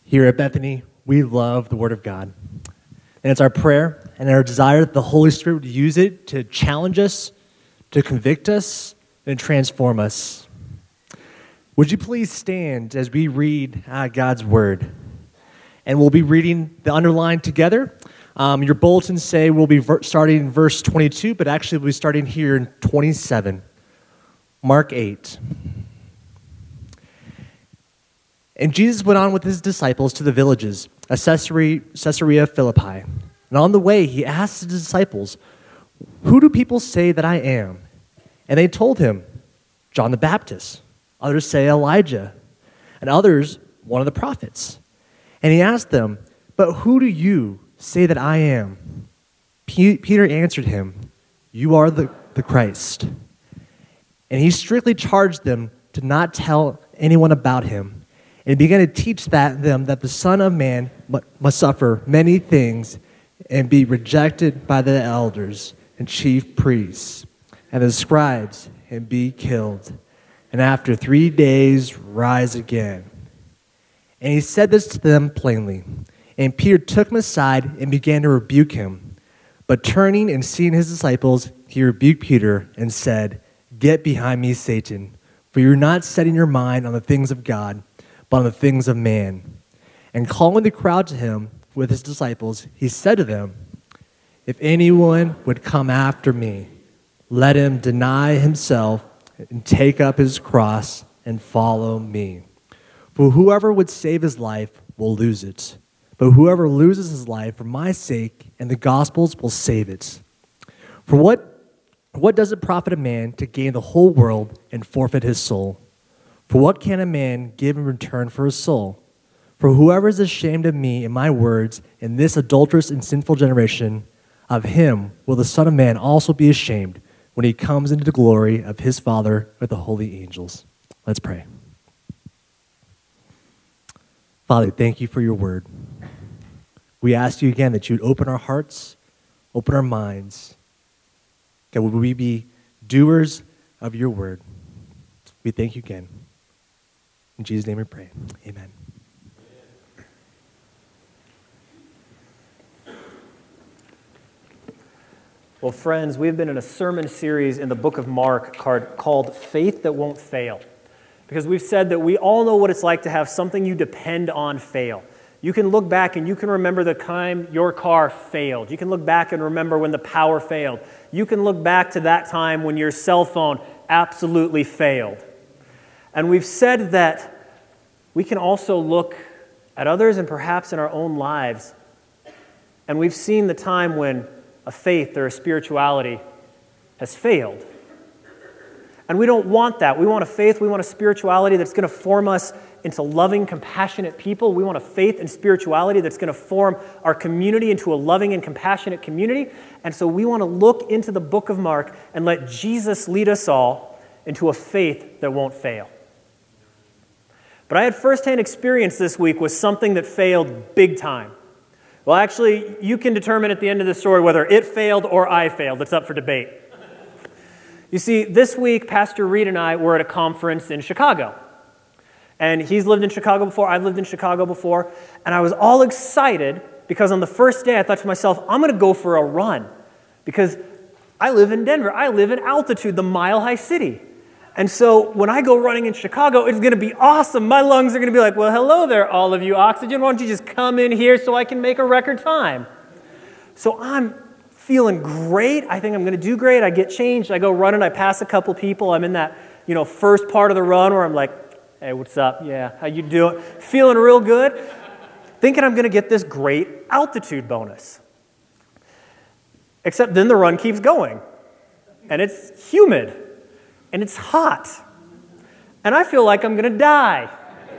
Here at Bethany, we love the Word of God. And it's our prayer and our desire that the Holy Spirit would use it to challenge us, to convict us, and transform us. Would you please stand as we read God's Word? And we'll be reading the underline together. Your bulletins say we'll be starting in verse 22, but actually we'll be starting here in 27. Mark 8. And Jesus went on with his disciples to the villages of Caesarea Philippi. And on the way, he asked his disciples, "Who do people say that I am?" And they told him, "John the Baptist. Others say Elijah, and others one of the prophets." And he asked them, "But who do you say that I am?" Peter answered him, "You are the Christ." And he strictly charged them to not tell anyone about him. And he began to teach them that the Son of Man must suffer many things and be rejected by the elders and chief priests and the scribes and be killed, and after 3 days rise again. And he said this to them plainly. And Peter took him aside and began to rebuke him. But turning and seeing his disciples, he rebuked Peter and said, "Get behind me, Satan, for you're not setting your mind on the things of God, but on the things of man." And calling the crowd to him with his disciples, he said to them, "If anyone would come after me, let him deny himself and take up his cross and follow me. For whoever would save his life will lose it, but whoever loses his life for my sake and the gospel's will save it. For what does it profit a man to gain the whole world and forfeit his soul? For what can a man give in return for his soul? For whoever is ashamed of me and my words in this adulterous and sinful generation, of him will the Son of Man also be ashamed when he comes into the glory of his Father with the holy angels." Let's pray. Father, thank you for your word. We ask you again that you would open our hearts, open our minds, that would we be doers of your word. We thank you again. In Jesus' name we pray. Amen. Well, friends, we've been in a sermon series in the book of Mark called Faith That Won't Fail. Because we've said that we all know what it's like to have something you depend on fail. You can look back and you can remember the time your car failed. You can look back and remember when the power failed. You can look back to that time when your cell phone absolutely failed. And we've said that we can also look at others and perhaps in our own lives. And we've seen the time when a faith or a spirituality has failed. And we don't want that. We want a faith, we want a spirituality that's going to form us into loving, compassionate people. We want a faith and spirituality that's going to form our community into a loving and compassionate community. And so we want to look into the book of Mark and let Jesus lead us all into a faith that won't fail. But I had firsthand experience this week with something that failed big time. Well, actually, you can determine at the end of the story whether it failed or I failed. It's up for debate. You see, this week, Pastor Reed and I were at a conference in Chicago. And he's lived in Chicago before, I've lived in Chicago before, and I was all excited because on the first day I thought to myself, I'm going to go for a run because I live in Denver. I live in altitude, the mile-high city. And so when I go running in Chicago, it's going to be awesome. My lungs are going to be like, well, hello there, all of you, oxygen. Why don't you just come in here so I can make a record time? So I'm feeling great. I think I'm going to do great. I get changed. I go running. I pass a couple people. I'm in that, first part of the run where I'm like, hey, what's up? Yeah, how you doing? Feeling real good. Thinking I'm going to get this great altitude bonus. Except then the run keeps going. And it's humid. And it's hot. And I feel like I'm going to die.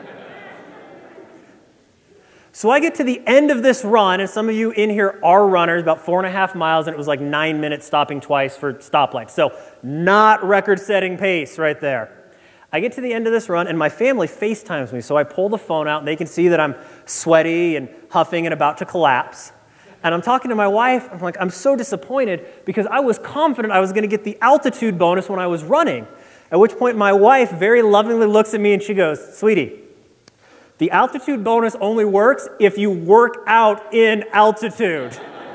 So I get to the end of this run, and some of you in here are runners, about 4.5 miles, and it was like 9 minutes stopping twice for stoplights. So not record-setting pace right there. I get to the end of this run, and my family FaceTimes me. So I pull the phone out, and they can see that I'm sweaty and huffing and about to collapse. And I'm talking to my wife. I'm like, I'm so disappointed because I was confident I was going to get the altitude bonus when I was running. At which point my wife very lovingly looks at me and she goes, "Sweetie, The altitude bonus only works if you work out in altitude.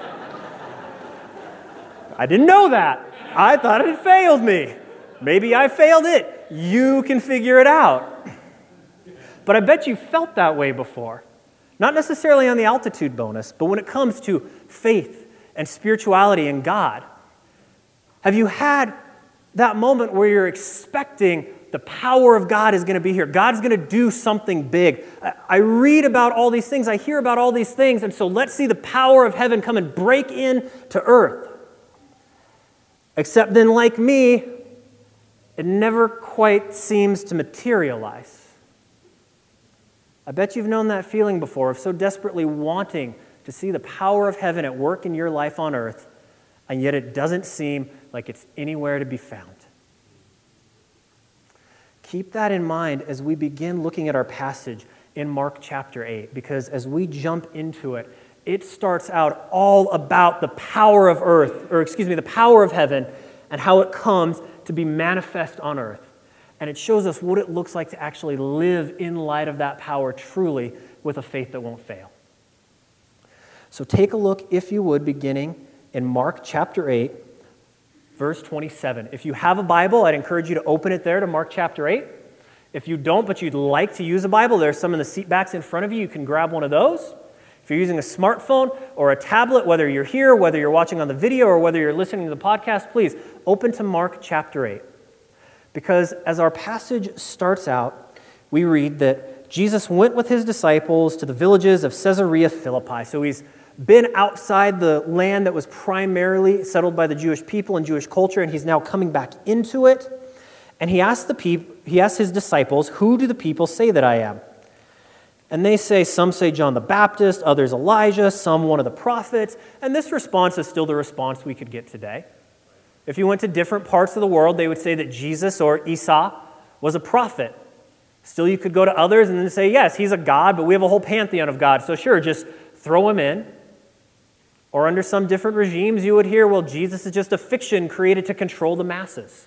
I didn't know that. I thought it failed me. Maybe I failed it. You can figure it out. But I bet you felt that way before. Not necessarily on the altitude bonus, but when it comes to faith and spirituality and God. Have you had that moment where you're expecting the power of God is going to be here? God's going to do something big. I read about all these things. I hear about all these things. And so let's see the power of heaven come and break into earth. Except then, like me, it never quite seems to materialize. I bet you've known that feeling before of so desperately wanting to see the power of heaven at work in your life on earth, and yet it doesn't seem like it's anywhere to be found. Keep that in mind as we begin looking at our passage in Mark chapter 8, because as we jump into it, it starts out all about the power of the power of heaven and how it comes to be manifest on earth. And it shows us what it looks like to actually live in light of that power truly with a faith that won't fail. So take a look, if you would, beginning in Mark chapter 8, verse 27. If you have a Bible, I'd encourage you to open it there to Mark chapter 8. If you don't, but you'd like to use a Bible, there's some in the seat backs in front of you. You can grab one of those. If you're using a smartphone or a tablet, whether you're here, whether you're watching on the video, or whether you're listening to the podcast, please open to Mark chapter 8. Because as our passage starts out, we read that Jesus went with his disciples to the villages of Caesarea Philippi. So he's been outside the land that was primarily settled by the Jewish people and Jewish culture, and he's now coming back into it. And he asked his disciples, "Who do the people say that I am?" And they say, some say John the Baptist, others Elijah, some one of the prophets. And this response is still the response we could get today. If you went to different parts of the world, they would say that Jesus or Isa was a prophet. Still, you could go to others and then say, yes, he's a god, but we have a whole pantheon of gods. So sure, just throw him in. Or under some different regimes, you would hear, well, Jesus is just a fiction created to control the masses.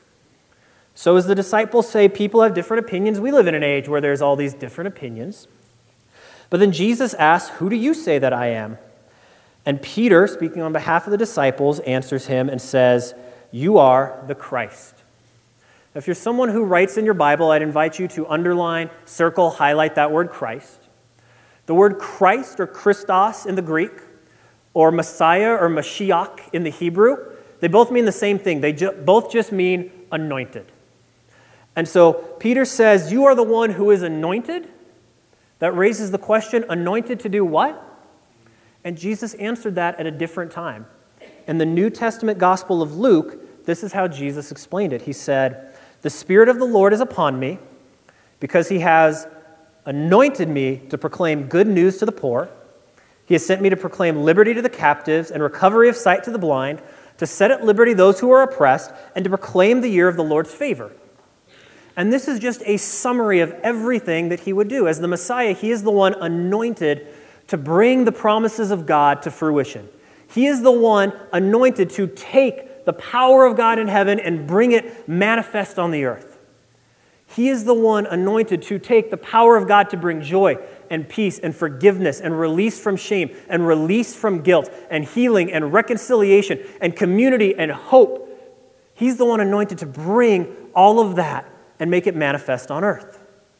So as the disciples say, people have different opinions. We live in an age where there's all these different opinions. But then Jesus asks, "Who do you say that I am?" And Peter, speaking on behalf of the disciples, answers him and says, "You are the Christ." Now, if you're someone who writes in your Bible, I'd invite you to underline, circle, highlight that word Christ. The word Christ, or Christos in the Greek, or Messiah or Mashiach in the Hebrew, they both mean the same thing. They both just mean anointed. And so Peter says, "You are the one who is anointed." That raises the question, anointed to do what? And Jesus answered that at a different time. In the New Testament Gospel of Luke, this is how Jesus explained it. He said, "The Spirit of the Lord is upon me, because he has anointed me to proclaim good news to the poor. He has sent me to proclaim liberty to the captives and recovery of sight to the blind, to set at liberty those who are oppressed, and to proclaim the year of the Lord's favor." And this is just a summary of everything that he would do. As the Messiah, he is the one anointed to bring the promises of God to fruition. He is the one anointed to take the power of God in heaven and bring it manifest on the earth. He is the one anointed to take the power of God to bring joy and peace and forgiveness and release from shame and release from guilt and healing and reconciliation and community and hope. He's the one anointed to bring all of that and make it manifest on earth.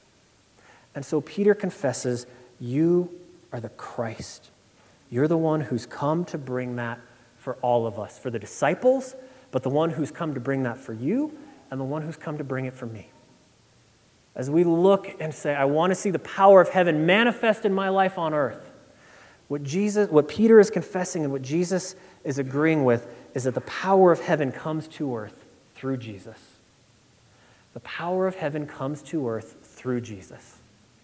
And so Peter confesses, "You are the Christ. You're the one who's come to bring that for all of us, for the disciples, but the one who's come to bring that for you and the one who's come to bring it for me." As we look and say, I want to see the power of heaven manifest in my life on earth, what Peter is confessing and what Jesus is agreeing with is that the power of heaven comes to earth through Jesus. The power of heaven comes to earth through Jesus.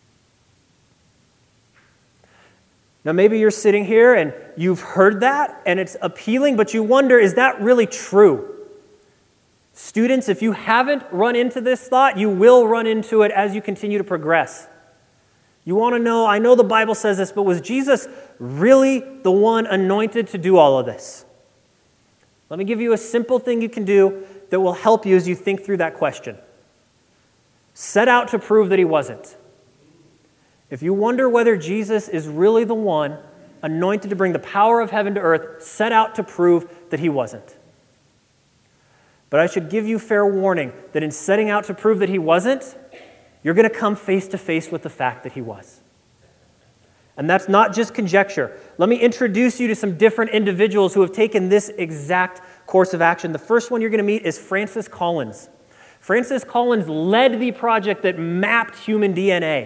Now, maybe you're sitting here and you've heard that and it's appealing, but you wonder, is that really true? Students, if you haven't run into this thought, you will run into it as you continue to progress. You want to know, I know the Bible says this, but was Jesus really the one anointed to do all of this? Let me give you a simple thing you can do that will help you as you think through that question. Set out to prove that he wasn't. If you wonder whether Jesus is really the one anointed to bring the power of heaven to earth, set out to prove that he wasn't. But I should give you fair warning that in setting out to prove that he wasn't, you're going to come face to face with the fact that he was. And that's not just conjecture. Let me introduce you to some different individuals who have taken this exact course of action. The first one you're going to meet is Francis Collins. Francis Collins led the project that mapped human DNA.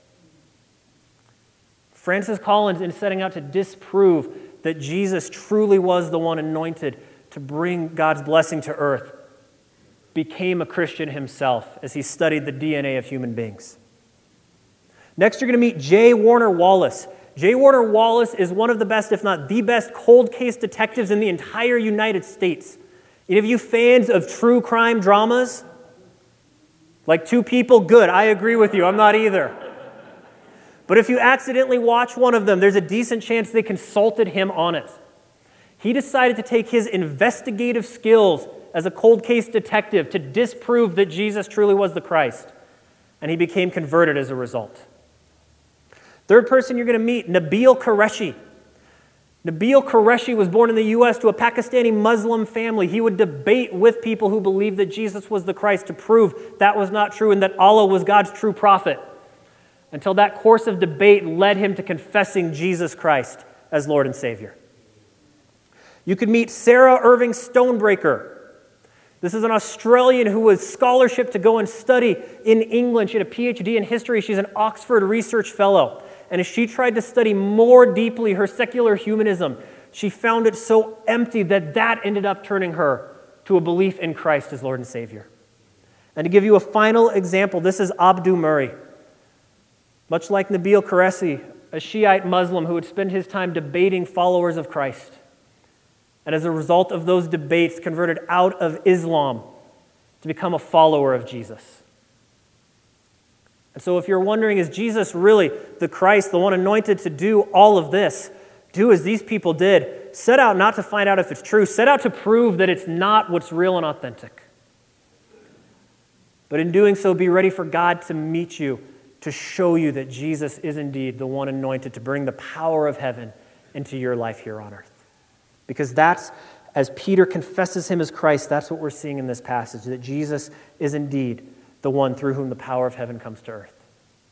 Francis Collins, in setting out to disprove that Jesus truly was the one anointed to bring God's blessing to earth, became a Christian himself as he studied the DNA of human beings. Next, you're going to meet J. Warner Wallace. J. Warner Wallace is one of the best, if not the best, cold case detectives in the entire United States. Any of you fans of true crime dramas? Like Two People? Good, I agree with you. I'm not either. But if you accidentally watch one of them, there's a decent chance they consulted him on it. He decided to take his investigative skills as a cold case detective to disprove that Jesus truly was the Christ. And he became converted as a result. Third person you're going to meet, Nabeel Qureshi. Nabeel Qureshi was born in the U.S. to a Pakistani Muslim family. He would debate with people who believed that Jesus was the Christ to prove that was not true and that Allah was God's true prophet, until that course of debate led him to confessing Jesus Christ as Lord and Savior. You could meet Sarah Irving Stonebreaker. This is an Australian who was scholarship to go and study in England. She had a PhD in history. She's an Oxford Research Fellow. And as she tried to study more deeply her secular humanism, she found it so empty that ended up turning her to a belief in Christ as Lord and Savior. And to give you a final example, this is Abdu Murray. Much like Nabeel Qureshi, a Shiite Muslim who would spend his time debating followers of Christ. And as a result of those debates, converted out of Islam to become a follower of Jesus. And so if you're wondering, is Jesus really the Christ, the one anointed to do all of this? Do as these people did. Set out not to find out if it's true. Set out to prove that it's not what's real and authentic. But in doing so, be ready for God to meet you, to show you that Jesus is indeed the one anointed to bring the power of heaven into your life here on earth. Because that's, as Peter confesses him as Christ, that's what we're seeing in this passage, that Jesus is indeed the one through whom the power of heaven comes to earth.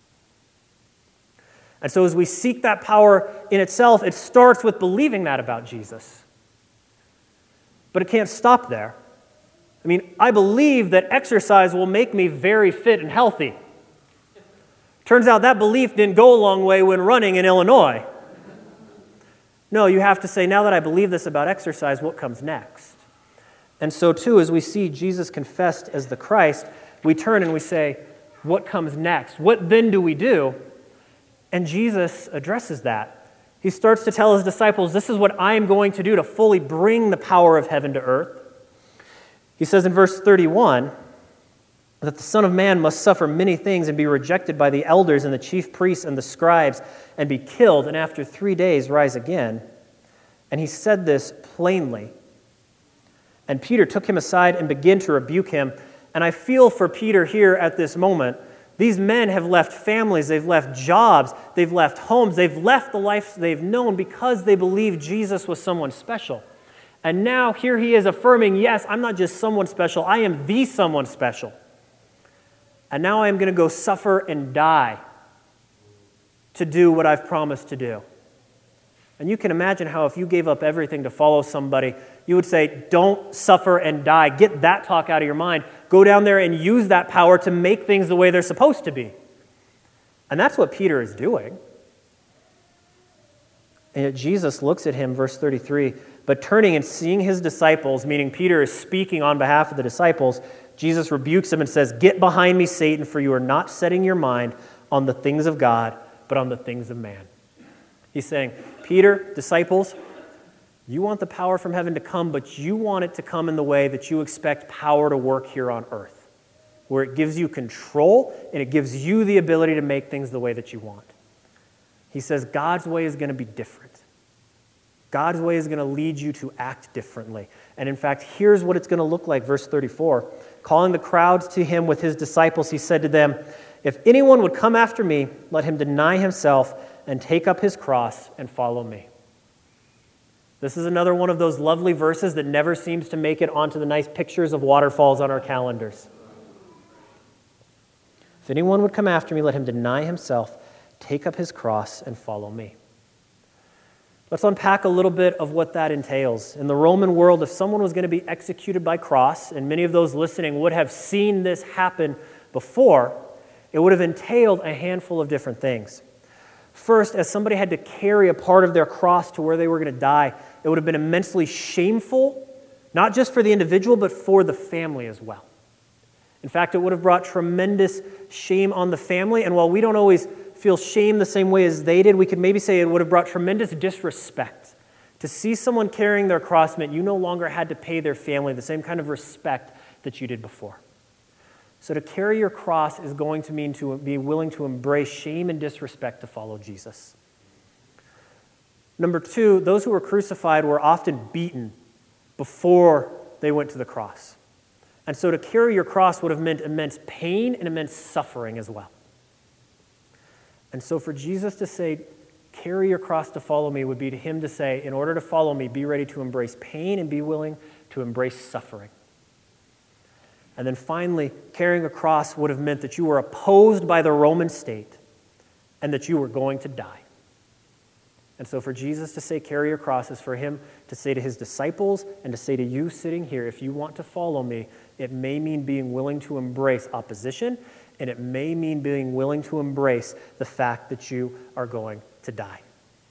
And so as we seek that power in itself, it starts with believing that about Jesus. But it can't stop there. I mean, I believe that exercise will make me very fit and healthy. Turns out that belief didn't go a long way when running in Illinois. No, you have to say, now that I believe this about exercise, what comes next? And so too, as we see Jesus confessed as the Christ, we turn and we say, what comes next? What then do we do? And Jesus addresses that. He starts to tell his disciples, this is what I am going to do to fully bring the power of heaven to earth. He says in verse 31 that the Son of Man must suffer many things and be rejected by the elders and the chief priests and the scribes and be killed, and after 3 days rise again. And he said this plainly. And Peter took him aside and began to rebuke him. And I feel for Peter here at this moment. These men have left families, they've left jobs, they've left homes, they've left the life they've known because they believed Jesus was someone special. And now here he is affirming, yes, I'm not just someone special, I am the someone special. And now I am going to go suffer and die to do what I've promised to do. And you can imagine how if you gave up everything to follow somebody, you would say, don't suffer and die. Get that talk out of your mind. Go down there and use that power to make things the way they're supposed to be. And that's what Peter is doing. And yet Jesus looks at him, verse 33, but turning and seeing his disciples, meaning Peter is speaking on behalf of the disciples, Jesus rebukes him and says, get behind me, Satan, for you are not setting your mind on the things of God, but on the things of man. He's saying, Peter, disciples, you want the power from heaven to come, but you want it to come in the way that you expect power to work here on earth, where it gives you control and it gives you the ability to make things the way that you want. He says God's way is going to be different. God's way is going to lead you to act differently. And in fact, here's what it's going to look like, verse 34. Calling the crowds to him with his disciples, he said to them, If anyone would come after me, let him deny himself and take up his cross and follow me. This is another one of those lovely verses that never seems to make it onto the nice pictures of waterfalls on our calendars. If anyone would come after me, let him deny himself, take up his cross, and follow me. Let's unpack a little bit of what that entails. In the Roman world, if someone was going to be executed by cross, and many of those listening would have seen this happen before, it would have entailed a handful of different things. First, as somebody had to carry a part of their cross to where they were going to die, it would have been immensely shameful, not just for the individual, but for the family as well. In fact, it would have brought tremendous shame on the family, and while we don't always feel shame the same way as they did, we could maybe say it would have brought tremendous disrespect. To see someone carrying their cross meant you no longer had to pay their family the same kind of respect that you did before. So to carry your cross is going to mean to be willing to embrace shame and disrespect to follow Jesus. Number two, those who were crucified were often beaten before they went to the cross. And so to carry your cross would have meant immense pain and immense suffering as well. And so for Jesus to say, carry your cross to follow me, would be to him to say, in order to follow me, be ready to embrace pain and be willing to embrace suffering. And then finally, carrying a cross would have meant that you were opposed by the Roman state and that you were going to die. And so for Jesus to say, carry your cross, is for him to say to his disciples and to say to you sitting here, if you want to follow me, it may mean being willing to embrace opposition, and it may mean being willing to embrace the fact that you are going to die.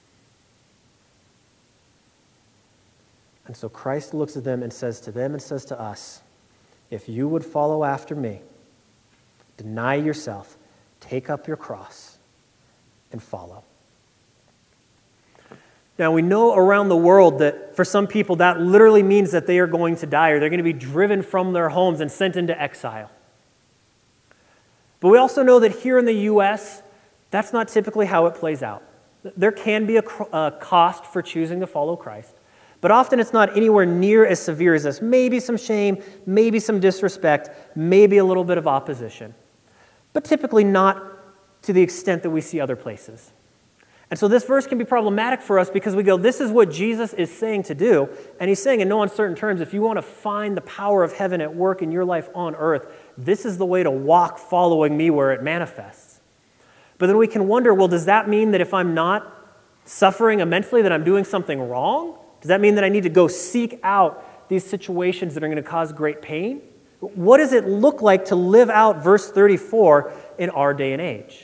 And so Christ looks at them and says to us, if you would follow after me, deny yourself, take up your cross, and follow. Now, we know around the world that for some people that literally means that they are going to die or they're going to be driven from their homes and sent into exile. But we also know that here in the U.S., that's not typically how it plays out. There can be a cost for choosing to follow Christ, but often it's not anywhere near as severe as this. Maybe some shame, maybe some disrespect, maybe a little bit of opposition, but typically not to the extent that we see other places. And so this verse can be problematic for us because we go, this is what Jesus is saying to do, and he's saying in no uncertain terms, if you want to find the power of heaven at work in your life on earth, this is the way to walk following me where it manifests. But then we can wonder, well, does that mean that if I'm not suffering immensely, that I'm doing something wrong? Does that mean that I need to go seek out these situations that are going to cause great pain? What does it look like to live out verse 34 in our day and age?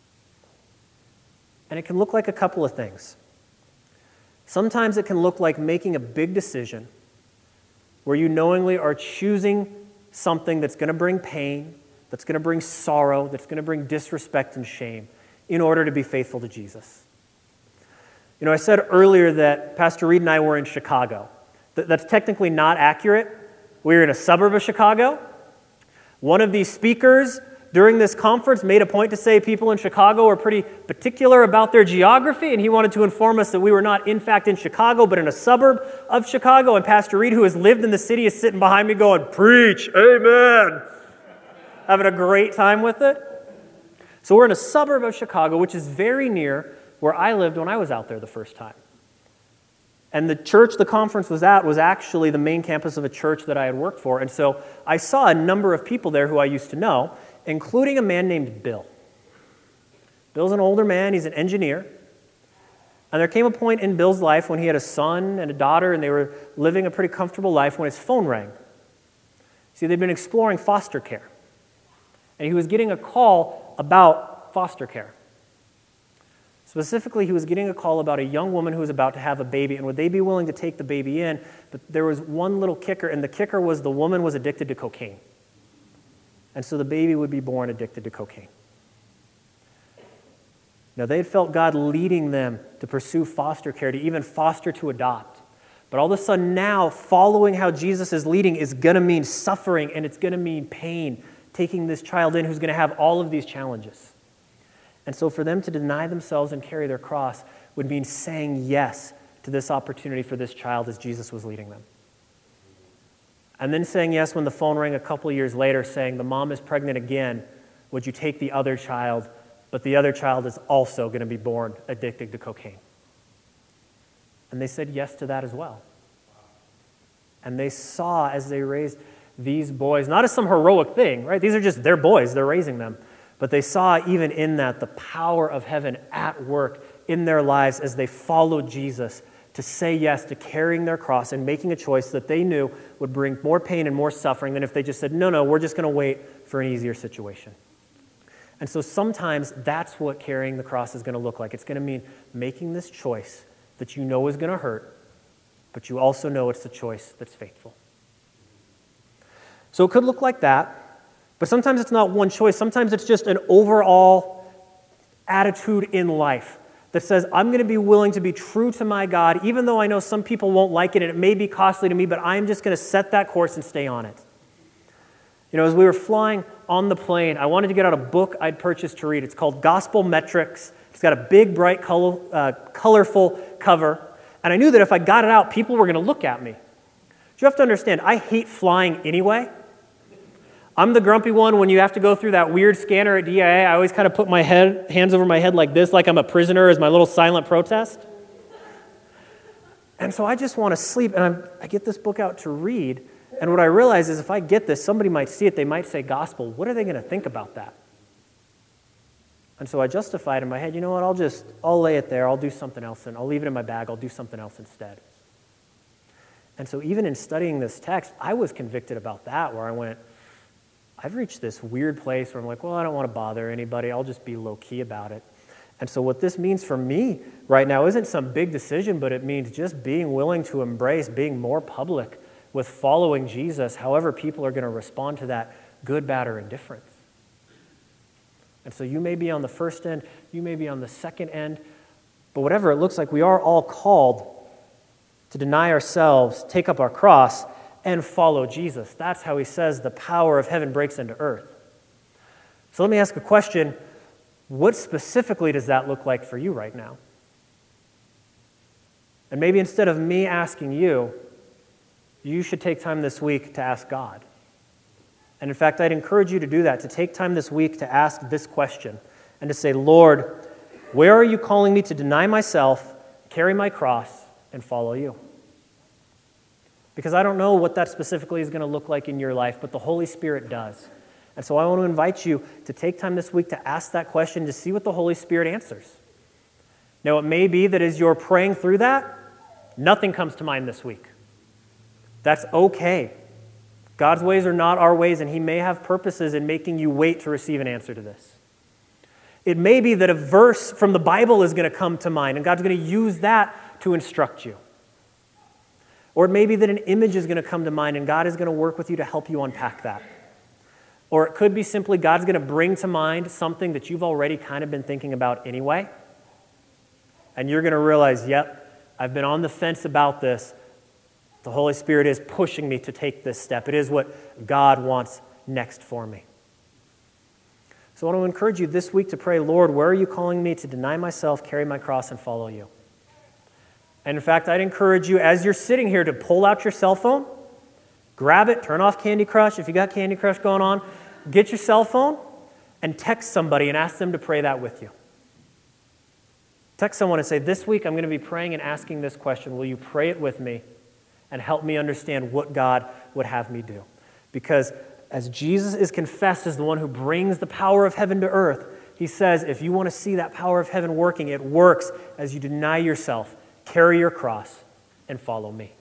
And it can look like a couple of things. Sometimes it can look like making a big decision where you knowingly are choosing something that's going to bring pain, that's going to bring sorrow, that's going to bring disrespect and shame in order to be faithful to Jesus. You know, I said earlier that Pastor Reed and I were in Chicago. That's technically not accurate. We were in a suburb of Chicago. One of these speakers during this conference made a point to say people in Chicago are pretty particular about their geography, and he wanted to inform us that we were not, in fact, in Chicago, but in a suburb of Chicago. And Pastor Reed, who has lived in the city, is sitting behind me going, "Preach, amen." Having a great time with it. So we're in a suburb of Chicago, which is very near where I lived when I was out there the first time. And the church the conference was at was actually the main campus of a church that I had worked for. And so I saw a number of people there who I used to know, including a man named Bill. Bill's an older man. He's an engineer. And there came a point in Bill's life when he had a son and a daughter, and they were living a pretty comfortable life when his phone rang. See, they'd been exploring foster care. And he was getting a call about foster care. Specifically, he was getting a call about a young woman who was about to have a baby, and would they be willing to take the baby in? But there was one little kicker, and the kicker was the woman was addicted to cocaine. And so the baby would be born addicted to cocaine. Now, they had felt God leading them to pursue foster care, to even foster to adopt. But all of a sudden now, following how Jesus is leading is going to mean suffering, and it's going to mean pain, taking this child in who's going to have all of these challenges. And so for them to deny themselves and carry their cross would mean saying yes to this opportunity for this child as Jesus was leading them. And then saying yes when the phone rang a couple of years later, saying the mom is pregnant again would you take the other child, but the other child is also going to be born addicted to cocaine? And they said yes to that as well. And they saw as they raised these boys, not as some heroic thing, right? These are just their boys, they're raising them. But they saw even in that the power of heaven at work in their lives as they followed Jesus to say yes to carrying their cross and making a choice that they knew would bring more pain and more suffering than if they just said, no, we're just going to wait for an easier situation. And so sometimes that's what carrying the cross is going to look like. It's going to mean making this choice that you know is going to hurt, but you also know it's the choice that's faithful. So it could look like that, but sometimes it's not one choice. Sometimes it's just an overall attitude in life that says, I'm going to be willing to be true to my God, even though I know some people won't like it and it may be costly to me, but I'm just going to set that course and stay on it. You know, as we were flying on the plane, I wanted to get out a book I'd purchased to read. It's called Gospel Metrics. It's got a big, bright, colorful cover. And I knew that if I got it out, people were going to look at me. You have to understand, I hate flying anyway. I'm the grumpy one when you have to go through that weird scanner at DIA. I always kind of put my hands over my head like this, like I'm a prisoner as my little silent protest. And so I just want to sleep, and I get this book out to read, and what I realize is if I get this, somebody might see it, they might say gospel. What are they going to think about that? And so I justified in my head, you know what, I'll lay it there, I'll do something else, and I'll leave it in my bag, I'll do something else instead. And so even in studying this text, I was convicted about that, where I went, I've reached this weird place where I'm like, well, I don't want to bother anybody. I'll just be low-key about it. And so what this means for me right now isn't some big decision, but it means just being willing to embrace being more public with following Jesus, however people are going to respond to that, good, bad, or indifferent. And so you may be on the first end, you may be on the second end, but whatever it looks like, we are all called to deny ourselves, take up our cross, and follow Jesus. That's how he says the power of heaven breaks into earth. So let me ask a question. What specifically does that look like for you right now? And maybe instead of me asking you, you should take time this week to ask God. And in fact, I'd encourage you to do that, to take time this week to ask this question and to say, Lord, where are you calling me to deny myself, carry my cross, and follow you? Because I don't know what that specifically is going to look like in your life, but the Holy Spirit does. And so I want to invite you to take time this week to ask that question to see what the Holy Spirit answers. Now, it may be that as you're praying through that, nothing comes to mind this week. That's okay. God's ways are not our ways, and he may have purposes in making you wait to receive an answer to this. It may be that a verse from the Bible is going to come to mind, and God's going to use that to instruct you. Or it may be that an image is going to come to mind, and God is going to work with you to help you unpack that. Or it could be simply God's going to bring to mind something that you've already kind of been thinking about anyway, and you're going to realize, yep, I've been on the fence about this. The Holy Spirit is pushing me to take this step. It is what God wants next for me. So I want to encourage you this week to pray, Lord, where are you calling me to deny myself, carry my cross, and follow you? And in fact, I'd encourage you as you're sitting here to pull out your cell phone, grab it, turn off Candy Crush if you got Candy Crush going on, get your cell phone, and text somebody and ask them to pray that with you. Text someone and say, this week I'm going to be praying and asking this question. Will you pray it with me and help me understand what God would have me do? Because as Jesus is confessed as the one who brings the power of heaven to earth, he says, if you want to see that power of heaven working, it works as you deny yourself, carry your cross, and follow me.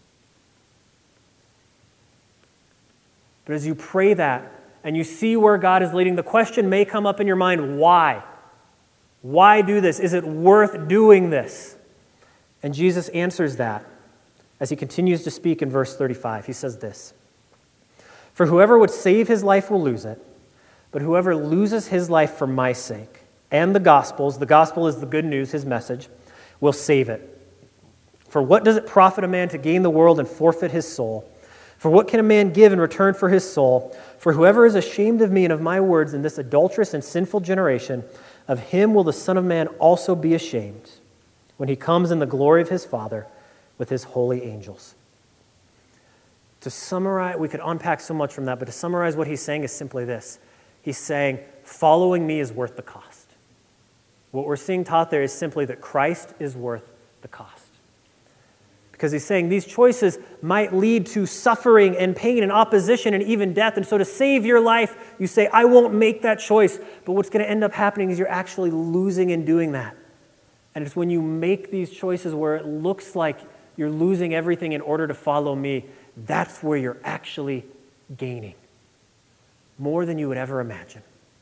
But as you pray that and you see where God is leading, the question may come up in your mind, why? Why do this? Is it worth doing this? And Jesus answers that as he continues to speak in verse 35. He says this, for whoever would save his life will lose it, but whoever loses his life for my sake and the gospel is the good news, his message, will save it. For what does it profit a man to gain the world and forfeit his soul? For what can a man give in return for his soul? For whoever is ashamed of me and of my words in this adulterous and sinful generation, of him will the Son of Man also be ashamed when he comes in the glory of his Father with his holy angels. To summarize, we could unpack so much from that, but to summarize what he's saying is simply this. He's saying, following me is worth the cost. What we're seeing taught there is simply that Christ is worth the cost. Because he's saying these choices might lead to suffering and pain and opposition and even death. And so to save your life, you say, I won't make that choice. But what's going to end up happening is you're actually losing in doing that. And it's when you make these choices where it looks like you're losing everything in order to follow me, that's where you're actually gaining more than you would ever imagine.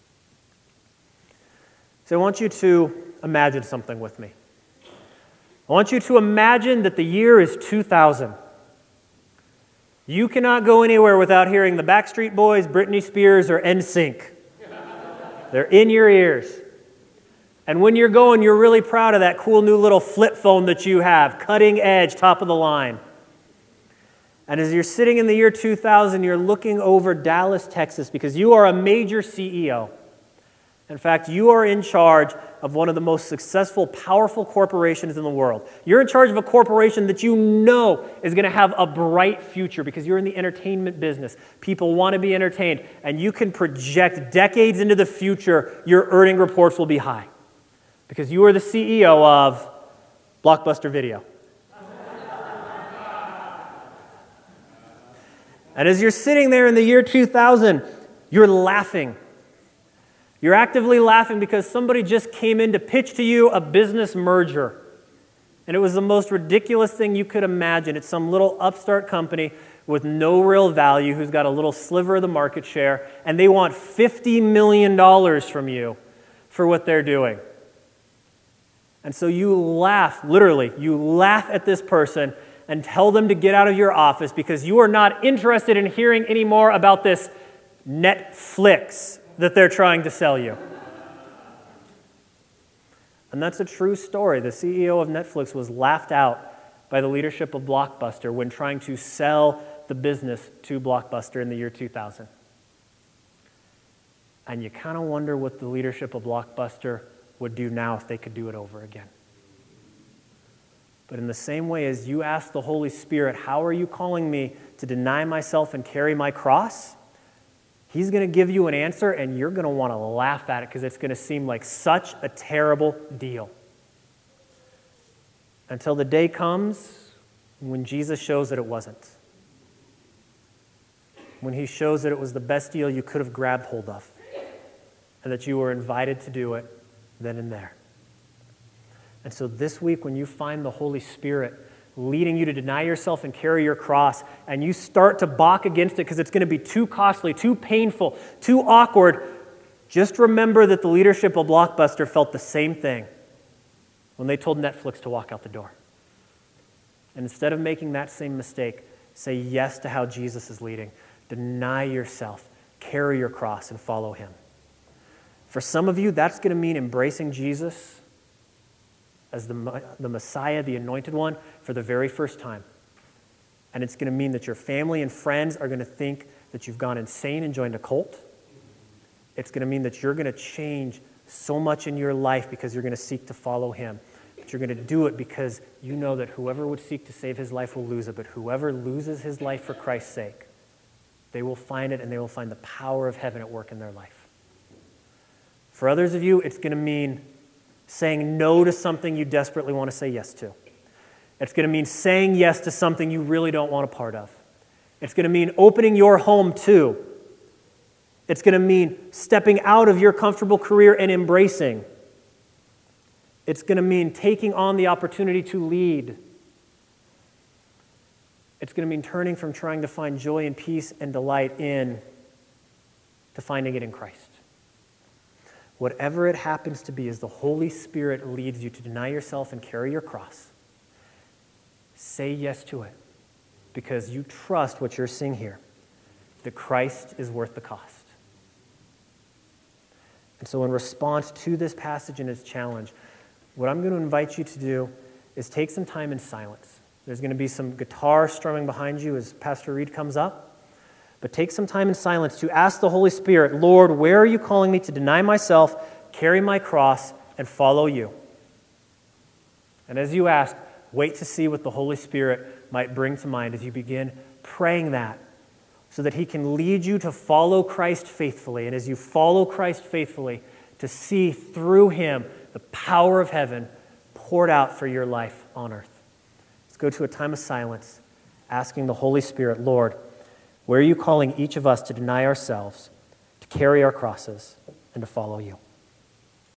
So I want you to imagine something with me. I want you to imagine that the year is 2000. You cannot go anywhere without hearing the Backstreet Boys, Britney Spears, or NSYNC. They're in your ears. And when you're going, you're really proud of that cool new little flip phone that you have, cutting edge, top of the line. And as you're sitting in the year 2000, you're looking over Dallas, Texas, because you are a major CEO. In fact, you are in charge of one of the most successful, powerful corporations in the world. You're in charge of a corporation that you know is going to have a bright future because you're in the entertainment business. People want to be entertained, and you can project decades into the future, your earning reports will be high because you are the CEO of Blockbuster Video. And as you're sitting there in the year 2000, you're laughing. You're actively laughing because somebody just came in to pitch to you a business merger. And it was the most ridiculous thing you could imagine. It's some little upstart company with no real value who's got a little sliver of the market share, and they want $50 million from you for what they're doing. And so you laugh, literally, you laugh at this person and tell them to get out of your office because you are not interested in hearing any more about this Netflix that they're trying to sell you. And that's a true story. The CEO of Netflix was laughed out by the leadership of Blockbuster when trying to sell the business to Blockbuster in the year 2000. And you kind of wonder what the leadership of Blockbuster would do now if they could do it over again. But in the same way as you ask the Holy Spirit, how are you calling me to deny myself and carry my cross? He's going to give you an answer, and you're going to want to laugh at it because it's going to seem like such a terrible deal. Until the day comes when Jesus shows that it wasn't. When he shows that it was the best deal you could have grabbed hold of, and that you were invited to do it then and there. And so this week, when you find the Holy Spirit leading you to deny yourself and carry your cross, and you start to balk against it because it's going to be too costly, too painful, too awkward, just remember that the leadership of Blockbuster felt the same thing when they told Netflix to walk out the door. And instead of making that same mistake, say yes to how Jesus is leading. Deny yourself, carry your cross, and follow him. For some of you, that's going to mean embracing Jesus as the Messiah, the Anointed One, for the very first time. And it's going to mean that your family and friends are going to think that you've gone insane and joined a cult. It's going to mean that you're going to change so much in your life because you're going to seek to follow him. But you're going to do it because you know that whoever would seek to save his life will lose it, but whoever loses his life for Christ's sake, they will find it, and they will find the power of heaven at work in their life. For others of you, it's going to mean saying no to something you desperately want to say yes to. It's going to mean saying yes to something you really don't want a part of. It's going to mean opening your home too. It's going to mean stepping out of your comfortable career and embracing. It's going to mean taking on the opportunity to lead. It's going to mean turning from trying to find joy and peace and delight in to finding it in Christ. Whatever it happens to be, as the Holy Spirit leads you to deny yourself and carry your cross, say yes to it because you trust what you're seeing here, that Christ is worth the cost. And so in response to this passage and its challenge, what I'm going to invite you to do is take some time in silence. There's going to be some guitar strumming behind you as Pastor Reed comes up. But take some time in silence to ask the Holy Spirit, Lord, where are you calling me to deny myself, carry my cross, and follow you? And as you ask, wait to see what the Holy Spirit might bring to mind as you begin praying that. so that he can lead you to follow Christ faithfully. And as you follow Christ faithfully, to see through him the power of heaven poured out for your life on earth. Let's go to a time of silence, asking the Holy Spirit, Lord, where are you calling each of us to deny ourselves, to carry our crosses, and to follow you?